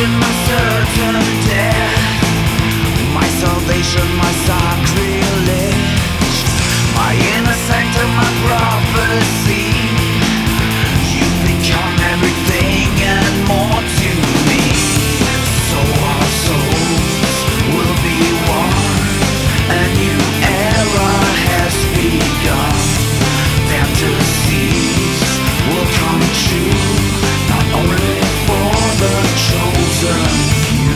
religion, my certain death, my salvation, my sacrilege, my inner sanctum, my prophecy. You've become everything and more to me. So our souls will be one, a new era has begun. Fantasies will come true, not only for the chosen few.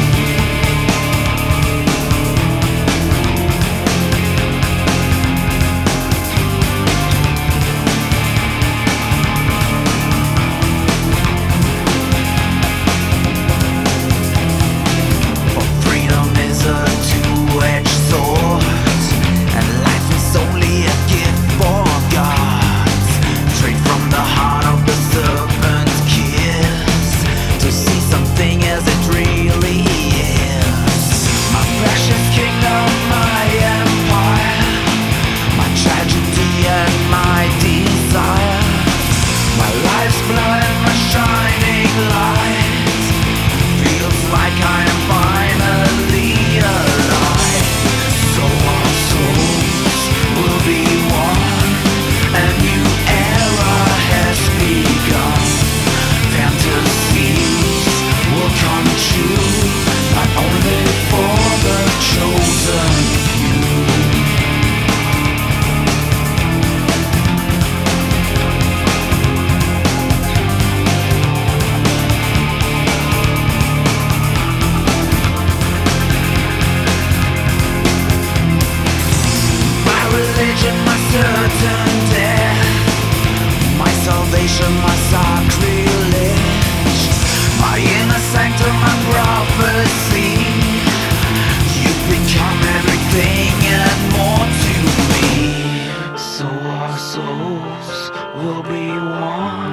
For freedom is a two-edged sword, and life is only a gift for gods. Straight from the heart of the serpent's kiss, to see something as it really is. My precious kingdom, my empire, my tragedy and my desire, my life's blood and my shining light. Feels like I am finally alive. So our souls will be one, a new era has begun. Fantasies will come true, not only for the chosen few. My religion, my certain death, my salvation, my sacrilege, my inner sanctum, my prophecy. You've become everything and more to me. So our souls will be one,